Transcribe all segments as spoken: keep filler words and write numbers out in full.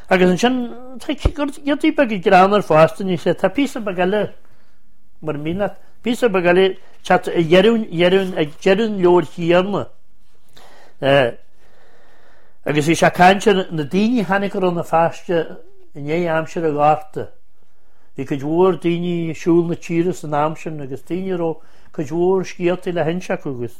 Agus an sin gotí bag i granar fástan ní sé tá písa bagale mar mínat písa bagale chat a dhearún dhearún a dhearún leor chiarna agus í se cainte na daoine hanig ar na fáiste in é amsir a gáta hí go dúir daoine siúil na tíras an amsin agus daoine ró go dúir scialtaí le henseach agus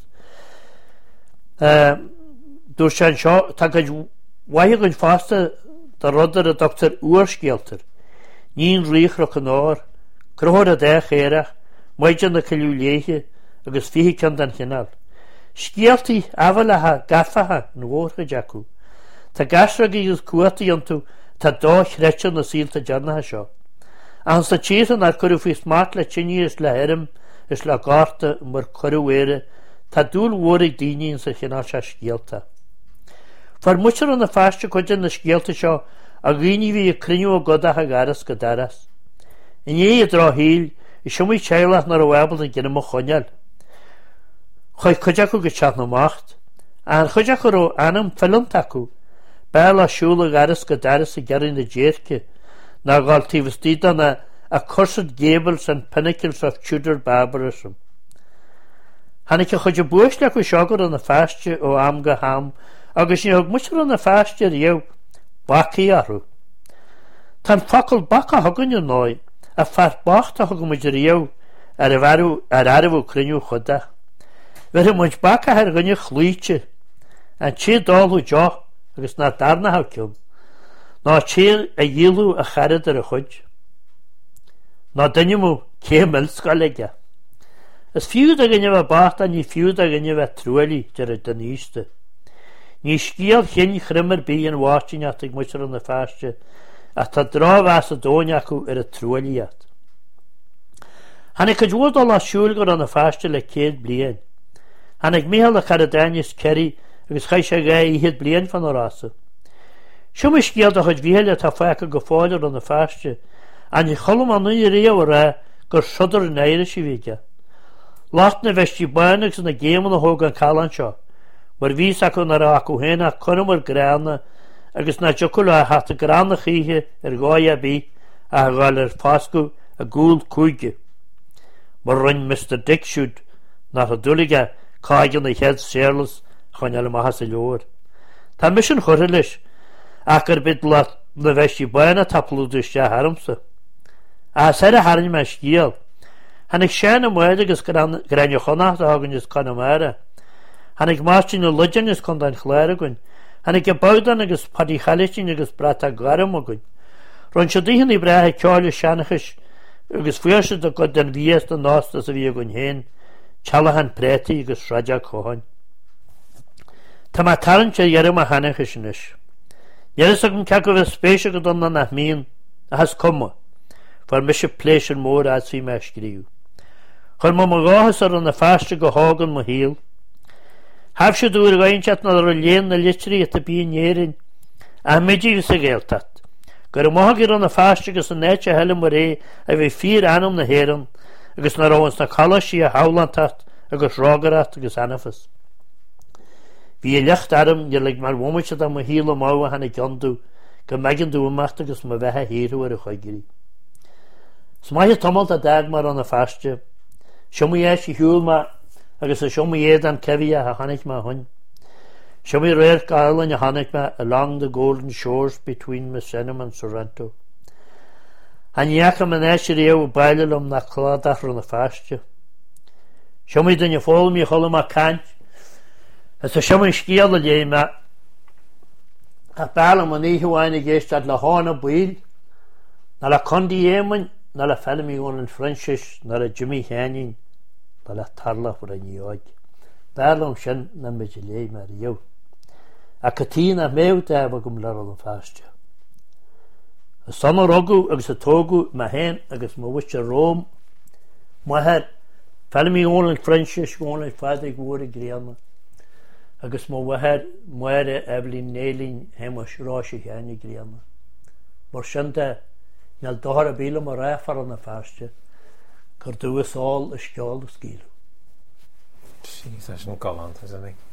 dúir sé seo tá go waithe gon fásta da rodar a doctor uorscialtar níon ríochrach an áir crothir a dé chéireach maidin na ceiliú léithe agus fihi cean den chinál scialtaí abhalathe gafathe nó bhórcha deacú tá gasragaí gus cuataí an tú tá dá chreitin na síalta dearnathe seo an sa tían ar chuirú fao smart le tinní is le éirim is le gáta mar choirhhuiire tá dúil mhóraigh daoine sa chinál se scialta. Far muir an na fáiste chuidir na scialta seo a ghaoine bhí a cruinniú a godathe garas go daras. In é a drá híl i siomí teilech nar a bhhabal na gine mo choineal. Chuid chuideach go teach na macht, an chuideach go anam fellanta acu, beall a siúla garas go daras a gearin na déirce na gáil tíomhtíad na a cursad Gables and Pinnacles of Tudor barbarism. Hannig a chuide buisle go seagar an na fáiste ó am go ham agus ní thug muir an na fáiste riamh bacaí arú. Tá focail bacha thugann an náid a fear bachta thug muidir riamh ar a bharú ar arbhú cruinniú chuda. Bheidir muid bacha ar gunne chlúite an tí dáú deo agus ná darnathe ciúm. Ná tí a dhéalú a charad ar a chuid. Ná duine mú cé mil scoige. Is fiúd a gnne bh bachta ní fiúd a gnne bheith trúlaí dear a daníiste. Ní scíal chin chrimar bí an bháitin at ag muir an na fáiste a tá dráhheas a dóine acu ar a trúlaíad. Hannig go dúdal a siúlgur an na fáiste le céad blian. Hannig míhall a charadáinis Kerry agus chaid sé ga iad blian fan órása. Siom is scíal a chuid bhíheile tá fecha go fáidir an na fáiste an i cholam an nuí riamh rá gur sudar in éire si bhíige. Lácht na bheistí bainach san na géman a thóg an cálan seo, mar vís acu nar acu héna chunamar grána agus na jocuil a hat a grána chíthe ar gáia bí a gáil ar fáscu a gúil cúige. Mar rinn Mister Dickshoot na a dúlige cáigan na head séirlas chuin eile maithas a leor. Tá mis an chuir leis ach gur bid le na bheistí baina taplúdiste haramsa. A sé a harin me scíal. Hannig séan am muide agus granne chonacht a hagann is Conamara. Hannig máistín na luidean is chun dain chléir agunn. Hannig go bádan agus padí chalitín agus brata garam agunn. Ron se díhan í brethe ceáile seanachis agus fuise a go den bhías an násta a bhí agunn héin, tealahan prétaí agus sraide chohain. Tá má tarann sé dhearim a hanachis sin is. Dhearas agunn ce go bheith spéise go donna nach míon a has cuma, far mis se pléisian mór as bhí me scríú. Chur má mar gáthas ar an na fáiste go hágan mo híal. Haf se dúr gainteat na ar a léan na litrí a bíon éirin a midí sa géaltat. Gur a máthgir an na fáiste agus an néite heile mar ré a bhí fír anam na héan agus na ráhans na chalasí a hálantat agus rágarat agus anafas. Bhí lecht arm de le mar bhmuise a mo híal am áha hena gandú go megan dúmacht agus mo bheitthe híú ar a chuigirí. Smaithe tomalt a dag mar an na fáiste, siomí é si hiúil ma agus a siomí éad an cehí a hanig ma hain. Siomí réir gálan a hanig ma along the golden shores between Misenum and Sorrento. Hanneacha man éisi réo bailil om na chládach ran na fáiste. Siomí dynne fól mi cholam a caint, as a siomí scíal a lé ma a bailum an íhuaine géist ad le hána bíl, na la condi éman na la felmi on an Francis na la Jimmy Henning na la tarla for a níoid. Bailum sin na meid lé mar riu. A catína méu de a gom le an fáiste. A sanna rogu agus a tógu ma hen agus ma witch a Rome ma had felmi on an Francis on an fadig wore griama agus ma wahad muere Evelyn Nailing hemos ráisi Henning griama. Mar sinnta Nel dohar a bíle mar réfar an na fáiste gur dúas áil a sceáil a scíl. Sí, that's an galant, isn't it?